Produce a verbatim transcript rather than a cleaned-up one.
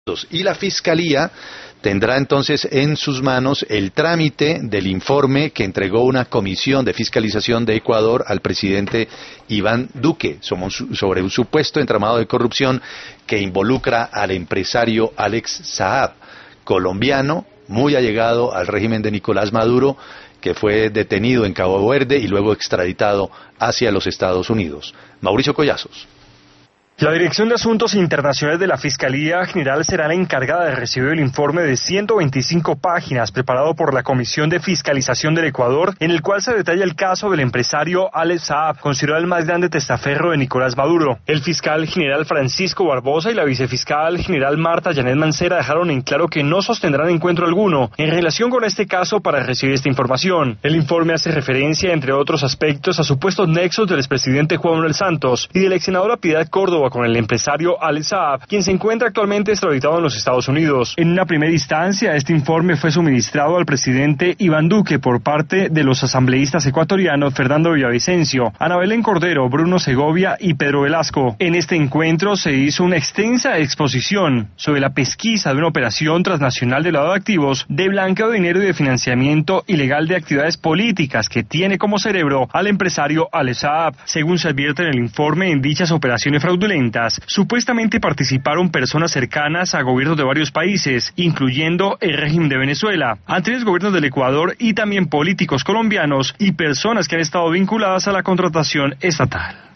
Y la Fiscalía tendrá entonces en sus manos el trámite del informe que entregó una comisión de fiscalización de Ecuador al presidente Iván Duque sobre un supuesto entramado de corrupción que involucra al empresario Alex Saab, colombiano muy allegado al régimen de Nicolás Maduro, que fue detenido en Cabo Verde y luego extraditado hacia los Estados Unidos. Mauricio Collazos. La Dirección de Asuntos Internacionales de la Fiscalía General será la encargada de recibir el informe de ciento veinticinco páginas preparado por la Comisión de Fiscalización del Ecuador, en el cual se detalla el caso del empresario Alex Saab, considerado el más grande testaferro de Nicolás Maduro. El fiscal general Francisco Barbosa y la vicefiscal general Marta Janet Mancera dejaron en claro que no sostendrán encuentro alguno en relación con este caso para recibir esta información. El informe hace referencia, entre otros aspectos, a supuestos nexos del expresidente Juan Manuel Santos y de la ex senadora Piedad Córdoba con el empresario Alex Saab, quien se encuentra actualmente extraditado en los Estados Unidos. En una primera instancia, este informe fue suministrado al presidente Iván Duque por parte de los asambleístas ecuatorianos Fernando Villavicencio, Ana Belén Cordero, Bruno Segovia y Pedro Velasco. En este encuentro se hizo una extensa exposición sobre la pesquisa de una operación transnacional de lavado de activos, de blanqueo de dinero y de financiamiento ilegal de actividades políticas que tiene como cerebro al empresario Alex Saab. Según se advierte en el informe, en dichas operaciones fraudulentas supuestamente participaron personas cercanas a gobiernos de varios países, incluyendo el régimen de Venezuela, anteriores gobiernos del Ecuador y también políticos colombianos y personas que han estado vinculadas a la contratación estatal.